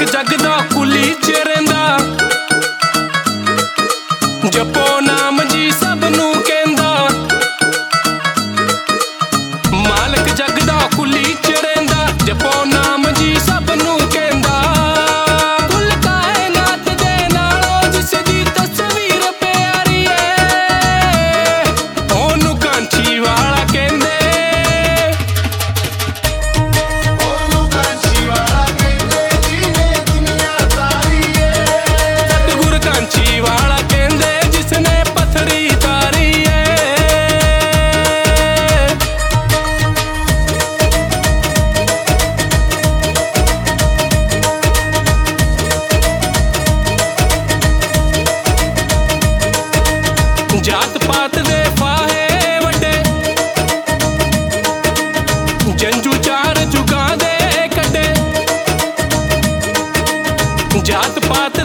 जग दा कुली च रहिंदा, जपो नाम जी सबनू कहंदा। मालक जग दा कुली च रहिंदा, जपो नाम जी सबनू कहंदा। कुल कायनात दे नालों जिस दी तस्वीर प्यारी है, ओनू कांची वाला कहंदे। कांची वाला कहंदे जिसने पत्थरी तारी है। जात पात दे फाहे वड्डे, जंजू चार जुगां दे कड्डे। जात पात